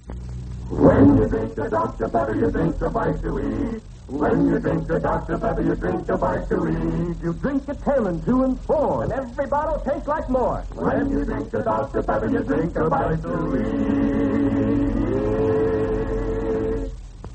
When you drink a Dr. Pepper, you drink a bite to eat. When you drink a Dr. Pepper, you drink a bite to eat. You drink a Tailman 2 and 4, and every bottle tastes like more. When you drink a Dr. Pepper, you drink a bite to eat.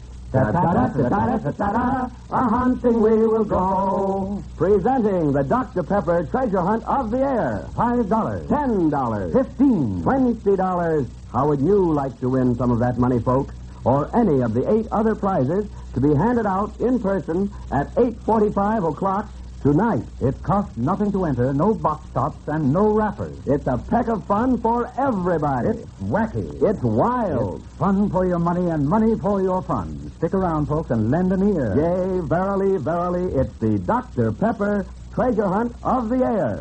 Ta-ta-ta-ta-ta-ta-ta-ta, a-hunting we will go. Presenting the Dr. Pepper Treasure Hunt of the Air. $5, $10, $15, $20. How would you like to win some of that money, folks? Or any of the 8 other prizes to be handed out in person at 8:45 o'clock tonight. It costs nothing to enter, no box tops, and no wrappers. It's a peck of fun for everybody. It's wacky. It's wild. It's fun for your money and money for your fun. Stick around, folks, and lend an ear. Yea, verily, verily, it's the Dr. Pepper Treasure Hunt of the Air.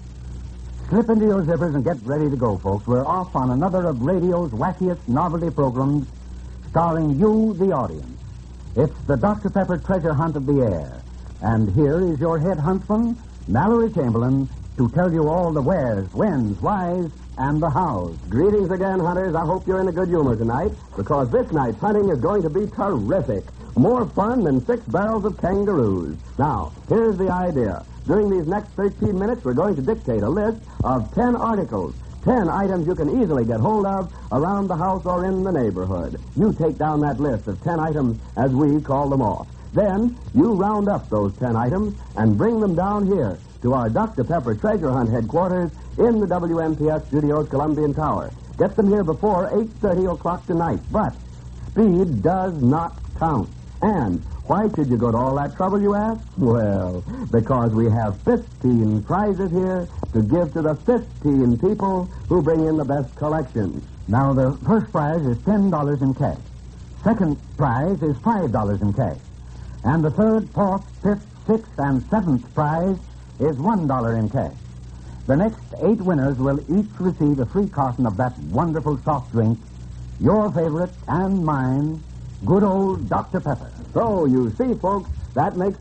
Slip into your zippers and get ready to go, folks. We're off on another of radio's wackiest novelty programs, starring you, the audience. It's the Dr. Pepper Treasure Hunt of the Air. And here is your head huntsman, Mallory Chamberlain, to tell you all the wheres, whens, whys, and the hows. Greetings again, hunters. I hope you're in a good humor tonight, because this night's hunting is going to be terrific. More fun than 6 barrels of kangaroos. Now, here's the idea. During these next 13 minutes, we're going to dictate a list of 10 articles. 10 items you can easily get hold of around the house or in the neighborhood. You take down that list of 10 items as we call them off. Then you round up those 10 items and bring them down here to our Dr. Pepper Treasure Hunt headquarters in the WMPS Studios Columbian Tower. Get them here before 8:30 o'clock tonight. But speed does not count. And why should you go to all that trouble, you ask? Well, because we have 15 prizes here to give to the 15 people who bring in the best collections. Now, the first prize is $10 in cash. Second prize is $5 in cash. And the third, fourth, fifth, sixth, and seventh prize is $1 in cash. The next 8 winners will each receive a free carton of that wonderful soft drink, your favorite and mine, good old Dr. Pepper. So, you see, folks, that makes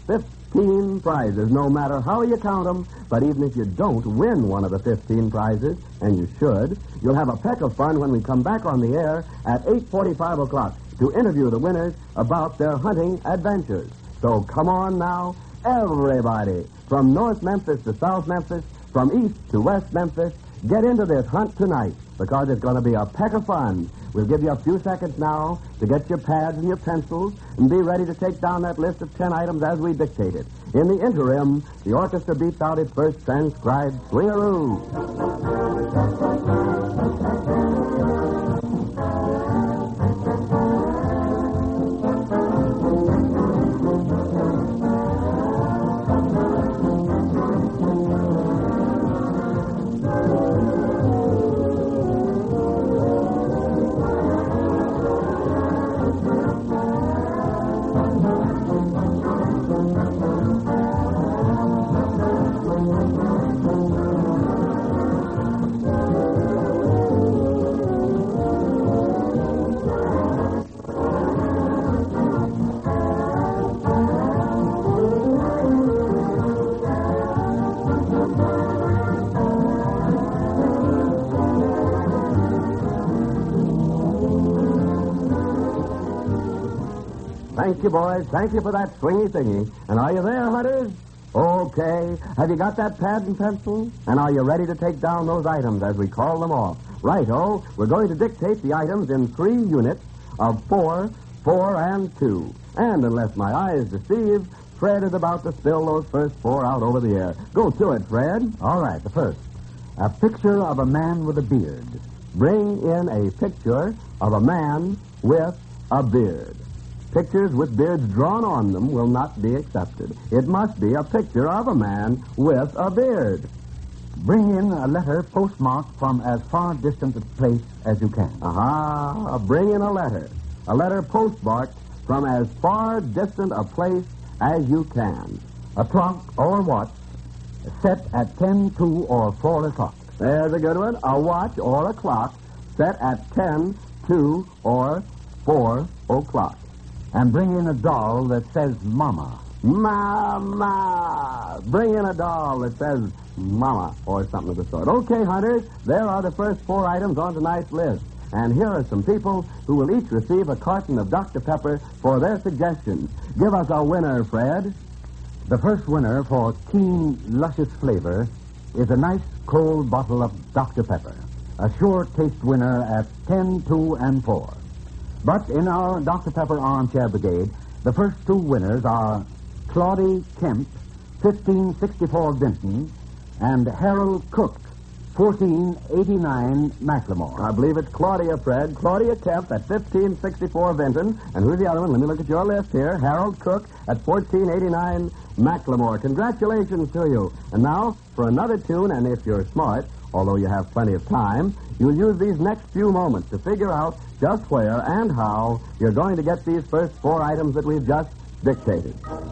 15 prizes, no matter how you count them. But even if you don't win one of the 15 prizes, and you should, you'll have a peck of fun when we come back on the air at 8:45 o'clock to interview the winners about their hunting adventures. So come on now, everybody, from North Memphis to South Memphis, from East to West Memphis, get into this hunt tonight, because it's going to be a peck of fun. We'll give you a few seconds now to get your pads and your pencils and be ready to take down that list of 10 items as we dictate it. In the interim, the orchestra beats out its first transcribed swingaroo. Thank you, boys. Thank you for that swingy thingy. And are you there, hunters? Okay. Have you got that pad and pencil? And are you ready to take down those items as we call them off? Righto. We're going to dictate the items in 3 units of 4, 4, and 2. And unless my eyes deceive, Fred is about to spill those first 4 out over the air. Go to it, Fred. All right, the first. A picture of a man with a beard. Bring in a picture of a man with a beard. Pictures with beards drawn on them will not be accepted. It must be a picture of a man with a beard. Bring in a letter postmarked from as far distant a place as you can. Aha! Bring in a letter. A letter postmarked from as far distant a place as you can. A clock or watch set at 10, 2, or 4 o'clock. There's a good one. A watch or a clock set at 10, 2, or 4 o'clock. And bring in a doll that says Mama. Mama! Bring in a doll that says Mama, or something of the sort. Okay, hunters, there are the first 4 items on tonight's list. And here are some people who will each receive a carton of Dr. Pepper for their suggestions. Give us a winner, Fred. The first winner for keen, luscious flavor is a nice cold bottle of Dr. Pepper. A sure taste winner at 10, 2, and 4. But in our Dr. Pepper Armchair Brigade, the first two winners are Claudie Kemp, 1564 Vinton, and Harold Cook, 1489 Macklemore. I believe it's Claudia, Fred. Claudia Kemp at 1564 Vinton. And who's the other one? Let me look at your list here. Harold Cook at 1489 Macklemore. Congratulations to you. And now, for another tune, and if you're smart, although you have plenty of time, you'll use these next few moments to figure out just where and how you're going to get these first four items that we've just dictated.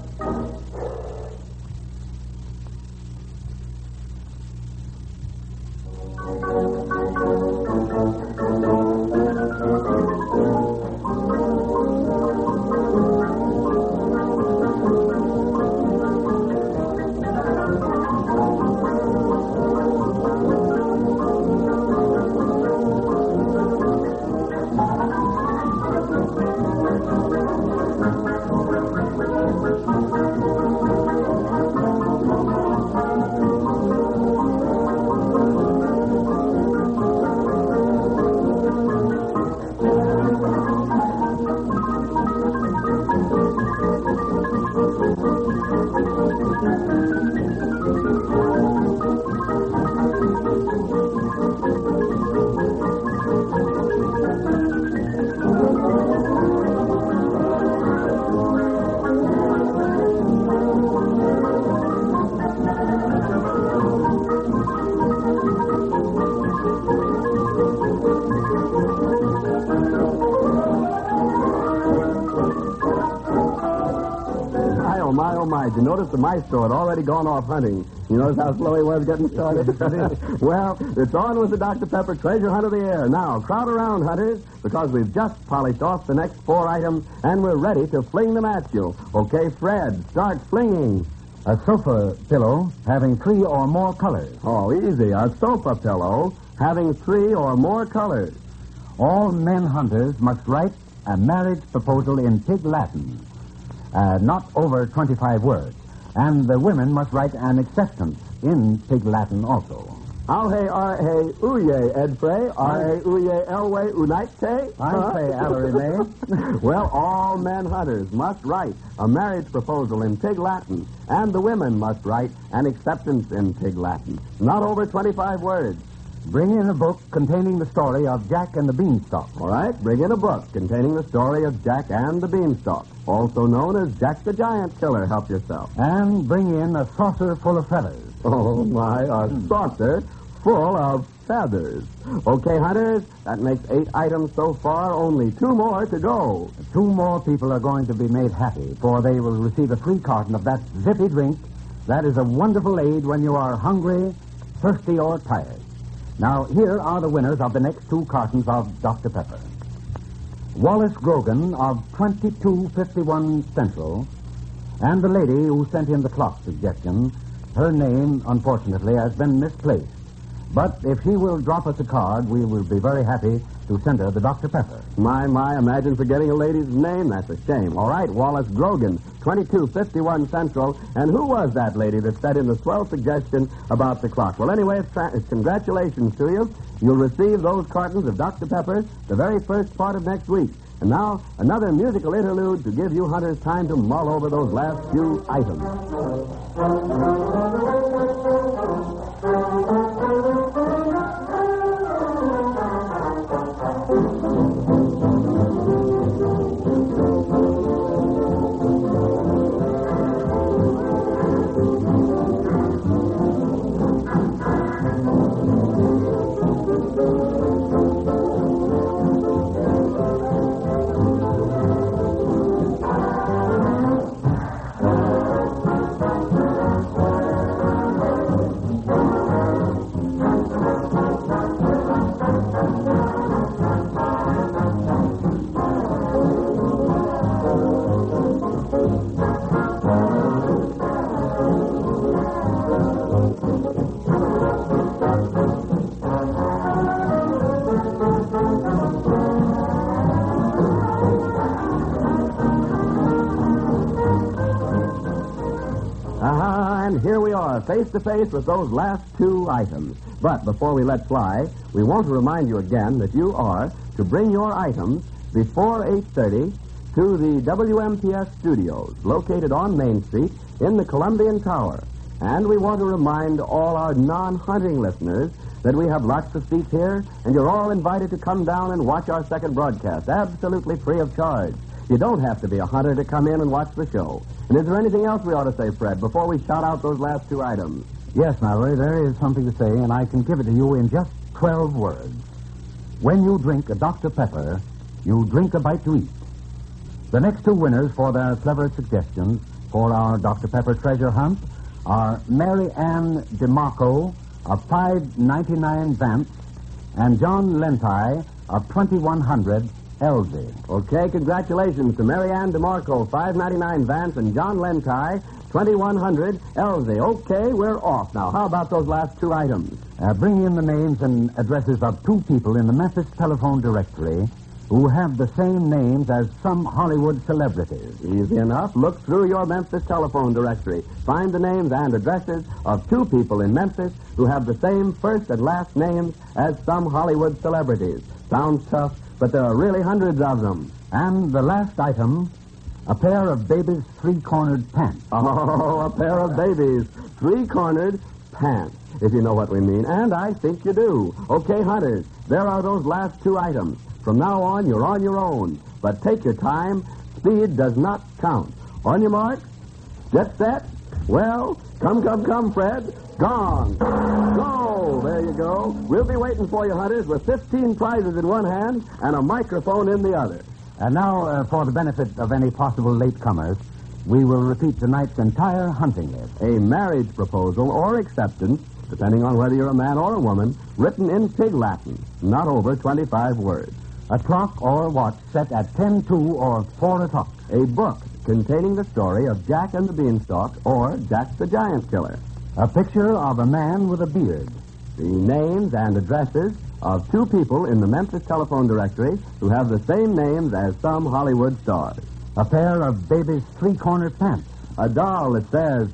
Did you notice the maestro had already gone off hunting? You notice how slow he was getting started? Well, it's on with the Dr. Pepper treasure hunt of the air. Now, crowd around, hunters, because we've just polished off the next four items, and we're ready to fling them at you. Okay, Fred, start flinging. A sofa pillow having 3 or more colors. Oh, easy. A sofa pillow having 3 or more colors. All men hunters must write a marriage proposal in Pig Latin. Not over 25 words. And the women must write an acceptance in Pig Latin also. Auhe, arhe, uye, Edfrey, arhe, uye, elway, unite. I say, Alarie. Well, all men hunters must write a marriage proposal in Pig Latin, and the women must write an acceptance in Pig Latin. Not over 25 words. Bring in a book containing the story of Jack and the Beanstalk. All right, bring in a book containing the story of Jack and the Beanstalk, also known as Jack the Giant Killer. Help yourself. And bring in a saucer full of feathers. Oh, my, a saucer full of feathers. Okay, hunters, that makes 8 items so far, only 2 more to go. 2 more people are going to be made happy, for they will receive a free carton of that zippy drink that is a wonderful aid when you are hungry, thirsty, or tired. Now, here are the winners of the next 2 cartons of Dr. Pepper. Wallace Grogan of 2251 Central, and the lady who sent in the clock suggestion, her name, unfortunately, has been misplaced. But if she will drop us a card, we will be very happy to send her the Dr. Pepper. My, imagine forgetting a lady's name. That's a shame. All right, Wallace Grogan, 2251 Central. And who was that lady that sent in the swell suggestion about the clock? Well, anyway, congratulations to you. You'll receive those cartons of Dr. Pepper the very first part of next week. And now, another musical interlude to give you hunters time to mull over those last few items. And here we are, face to face with those last two items. But before we let fly, we want to remind you again that you are to bring your items before 8:30 to the WMPS studios located on Main Street in the Columbian Tower. And we want to remind all our non-hunting listeners that we have lots of seats here, and you're all invited to come down and watch our second broadcast, absolutely free of charge. You don't have to be a hunter to come in and watch the show. And is there anything else we ought to say, Fred, before we shout out those last two items? Yes, Mallory, there is something to say, and I can give it to you in just 12 words. When you drink a Dr. Pepper, you drink a bite to eat. The next two winners for their clever suggestions for our Dr. Pepper treasure hunt are Mary Ann DeMarco of 599 Vance and John Lentai of 2100 Elsie. Okay, congratulations to Mary Ann DeMarco, 599 Vance, and John Lentai, 2100 Elsie. Okay, we're off now. How about those last two items? Bring in the names and addresses of two people in the Memphis telephone directory who have the same names as some Hollywood celebrities. Easy enough. Look through your Memphis telephone directory. Find the names and addresses of two people in Memphis who have the same first and last names as some Hollywood celebrities. Sounds tough, but there are really hundreds of them. And the last item, a pair of baby's three-cornered pants. Oh, a pair of babies' three-cornered pants, if you know what we mean. And I think you do. Okay, hunters, there are those last two items. From now on, you're on your own. But take your time. Speed does not count. On your mark, get set. Well, come, Fred. Gone. Go. There you go. We'll be waiting for you, hunters, with 15 prizes in one hand and a microphone in the other. And now, for the benefit of any possible latecomers, we will repeat tonight's entire hunting list. A marriage proposal or acceptance, depending on whether you're a man or a woman, written in Pig Latin, not over 25 words. A clock or watch set at 10:02 or 4 o'clock. A book containing the story of Jack and the Beanstalk or Jack the Giant Killer. A picture of a man with a beard. The names and addresses of two people in the Memphis telephone directory who have the same names as some Hollywood stars. A pair of baby's three-cornered pants. A doll that says,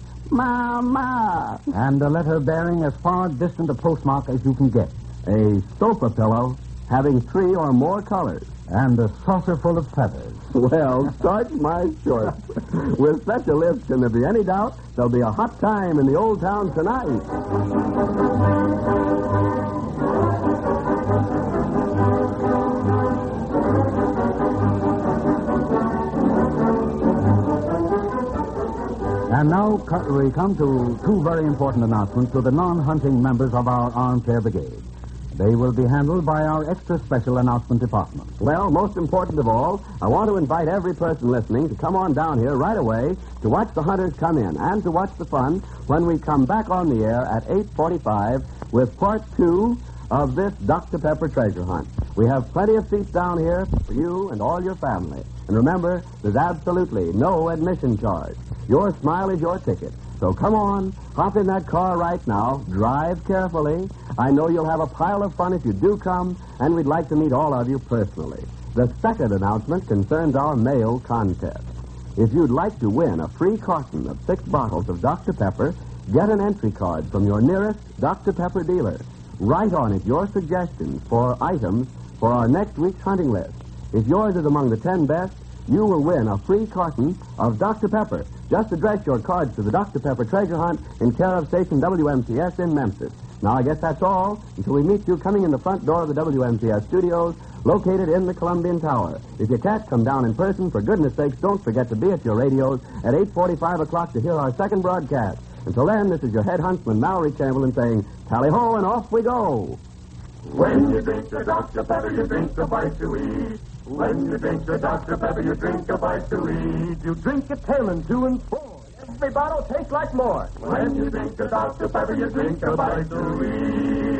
Mama. And a letter bearing as far distant a postmark as you can get. A sofa pillow having 3 or more colors. And a saucer full of feathers. Well, start my shorts. With such a list, can there be any doubt there'll be a hot time in the old town tonight? And now we come to two very important announcements to the non-hunting members of our Armchair Brigade. They will be handled by our extra special announcement department. Well, most important of all, I want to invite every person listening to come on down here right away to watch the hunters come in and to watch the fun when we come back on the air at 8:45 with part 2 of this Dr. Pepper treasure hunt. We have plenty of seats down here for you and all your family. And remember, there's absolutely no admission charge. Your smile is your ticket. So come on, hop in that car right now, drive carefully. I know you'll have a pile of fun if you do come, and we'd like to meet all of you personally. The second announcement concerns our mail contest. If you'd like to win a free carton of 6 bottles of Dr. Pepper, get an entry card from your nearest Dr. Pepper dealer. Write on it your suggestions for items for our next week's hunting list. If yours is among the 10 best, you will win a free carton of Dr. Pepper. Just address your cards to the Dr. Pepper Treasure Hunt in care of station WMCS in Memphis. Now, I guess that's all until we meet you coming in the front door of the WMCS studios located in the Columbian Tower. If you can't come down in person, for goodness sakes, don't forget to be at your radios at 8:45 o'clock to hear our second broadcast. Until then, this is your head huntsman, Mallory Chamberlain, saying, tally-ho, and off we go. When you drink the Dr. Pepper, you drink a bite to eat. When you drink the Dr. Pepper, you drink a bite to eat. You drink a tailman 2 and 4. Every bottle tastes like more. When you drink the Dr. Pepper, you drink a bite to eat.